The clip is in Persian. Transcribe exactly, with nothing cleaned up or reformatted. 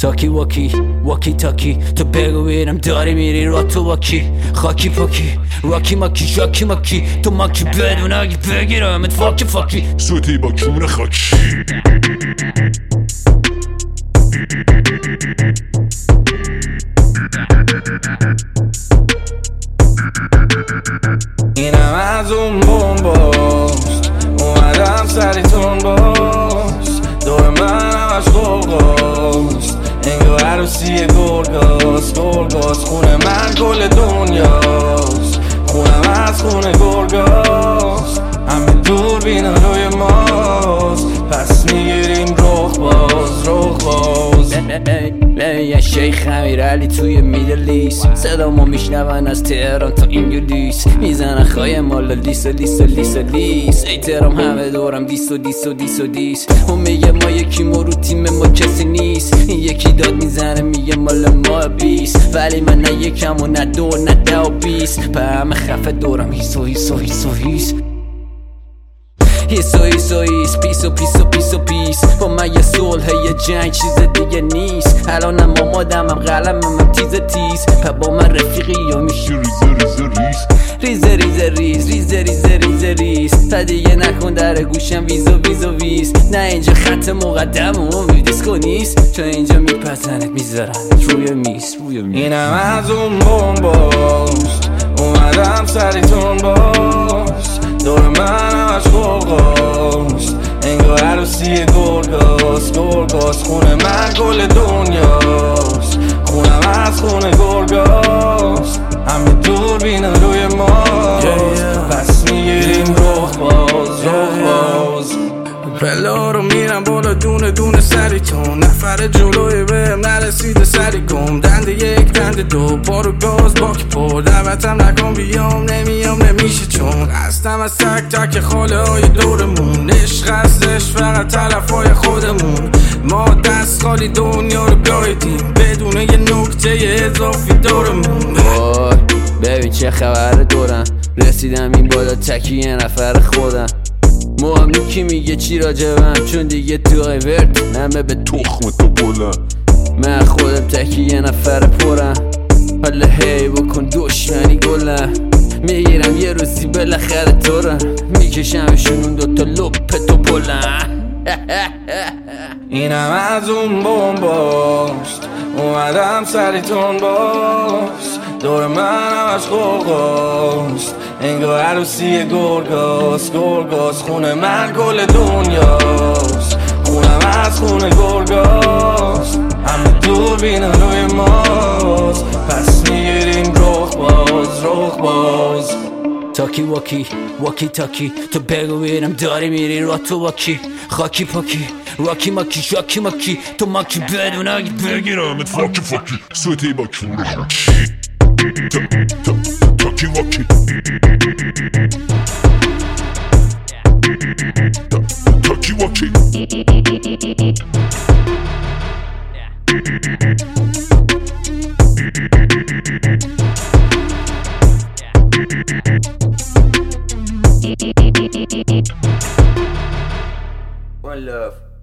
تاکی واکی واکی تاکی تو بگو بینم داری میری را تو واکی خاکی پاکی راکی ماکی شاکی ماکی تو ماکی بدون اگه بگیرم ات فاکی فاکی سوتی با کون خاکی اینم از اون بومباست اومدم سریتون باست دور من همش غرقاست انگار عروسی گرگاست گرگاست خونه من کل دنیاست خونم از خونه گرگاست همه دور بینا روی ماست پس میگیریم رخ باز رخ باز یه شیخ امیر علی توی میدل ایست صدا ما میشنون از تهران تا انگلیس میزنن خواهی مالا لیس و لیس و لیس و لیس ای تهرام همه دورم دیس و دیس و دیس و دیس اون میگه ما یکی ما رو تیم ما کسی نیست این یکی داد میزنه میگه مال ما بیست ولی من نه یکم و نه دو نه ده و بیست پا همه خفه دورم هیس و هیس و هیس و هیس هیس و هیس و هیس پیس و پیس و پیس و پیس با من یه صلح یه جنگ چیز دیگه نیست الانم آمادم هم قلمم هم تیز تیز پا با من رفیقی یا میشی ریز ریز ریز ریز ریز ریز ریز ریز ریز تا دیگه نکن در گوشم ویز و ویز و ویز نه اینجا خط مقدم و امید دیسکو نیست چون اینجا میپزنت میذارن روی میز روی میز اینم از اون بومباست اومدم سریتون باست دور من همش غرقاست انگار عروسی گرگاست گرگاست خونه من کل دنیاست خونم از خونه گرگاست همه دور بینا روی ماست پس میگیریم رخ باز رخ باز پلا رو میرم بالا دونه دونه سریتون نفر جلوی بهم نرسیده سری گم دند یک دند دو بارو گاز باک پر دعوتم نکن بیام نمیام نمیشه چون هستم از تک تک خاله های دورمون عشق هستش فقط تلف های خودمون ما دست خالی دنیا رو گایدیم بدون یه نکته اضافی دورمون ببین چه خبر دورم رسیدم این بالا تکی یه نفر خودم مهم کی میگه چی راجبم چون دیگه تو ورد همه به تخم تو بلند من خودم تکی یه نفر پرم حالا هی بکن دشمنی گلم میگیرم یه روزی بالاخره تورم میکشمشون اون دوتا لپ تو بلند اینم از اون بومباست اومدم سریتون باست دور من همش غرقاست انگار عروسی گرگاست گرگاست خونه من کل دنیاست خونم از خونه گرگاست همه دور بینا روی ماست پس میگیریم رخ باز رخ باز تاکی واکی واکی تاکی تو بگو بینم داری میری را تو واکی خاکی پاکی راکی ماکی شاکی ماکی تو ماکی بدون اگه بگیرم ات فاکی فاکی سوتی با کون خاکی تاکی واکی تاکی واکی One love.